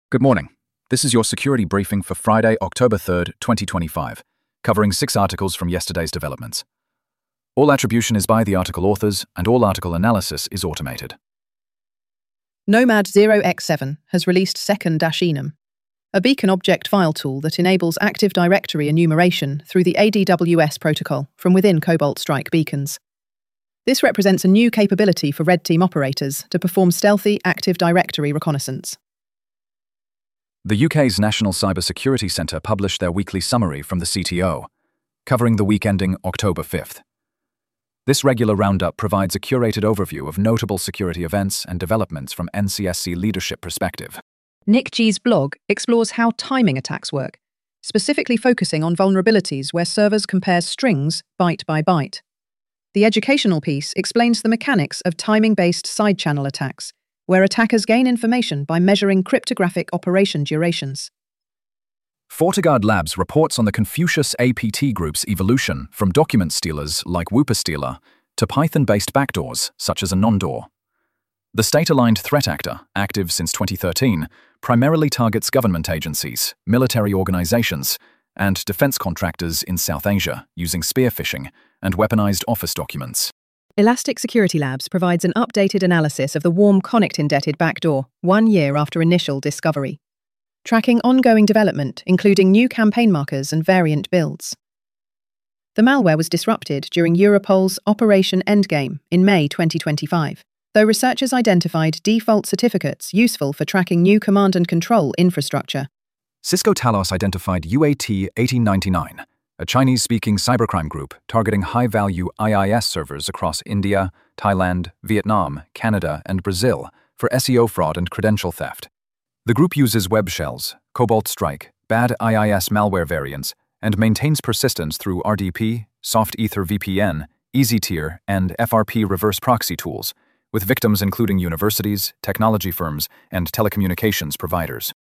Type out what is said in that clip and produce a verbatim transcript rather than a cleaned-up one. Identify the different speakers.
Speaker 1: Good morning. This is your security briefing for Friday, October third, twenty twenty-five, covering six articles from yesterday's developments. All attribution is by the article authors, and all article analysis is automated.
Speaker 2: Nomad zero x seven has released Second-Enum, a beacon object file tool that enables Active Directory enumeration through the A D W S protocol from within Cobalt Strike beacons. This represents a new capability for Red Team operators to perform stealthy Active Directory reconnaissance.
Speaker 1: The U K's National Cybersecurity Centre published their weekly summary from the C T O, covering the week ending October fifth. This regular roundup provides a curated overview of notable security events and developments from N C S C leadership perspective.
Speaker 2: Nick G's blog explores how timing attacks work, specifically focusing on vulnerabilities where servers compare strings byte by byte. The educational piece explains the mechanics of timing-based side-channel attacks, where attackers gain information by measuring cryptographic operation durations.
Speaker 1: FortiGuard Labs reports on the Confucius A P T group's evolution from document stealers like WhooperStealer to Python-based backdoors such as Anondoor. The state-aligned threat actor, active since twenty thirteen, primarily targets government agencies, military organizations, and defense contractors in South Asia using spear phishing and weaponized office documents.
Speaker 2: Elastic Security Labs provides an updated analysis of the Warm Connect-indebted backdoor one year after initial discovery, tracking ongoing development, including new campaign markers and variant builds. The malware was disrupted during Europol's Operation Endgame in May twenty twenty-five, though researchers identified default certificates useful for tracking new command and control infrastructure.
Speaker 1: Cisco Talos identified U A T eighteen ninety-nine, a Chinese-speaking cybercrime group targeting high-value I I S servers across India, Thailand, Vietnam, Canada, and Brazil for S E O fraud and credential theft. The group uses web shells, Cobalt Strike, bad I I S malware variants, and maintains persistence through R D P, Soft Ether V P N, EasyTier, and F R P reverse proxy tools, with victims including universities, technology firms, and telecommunications providers.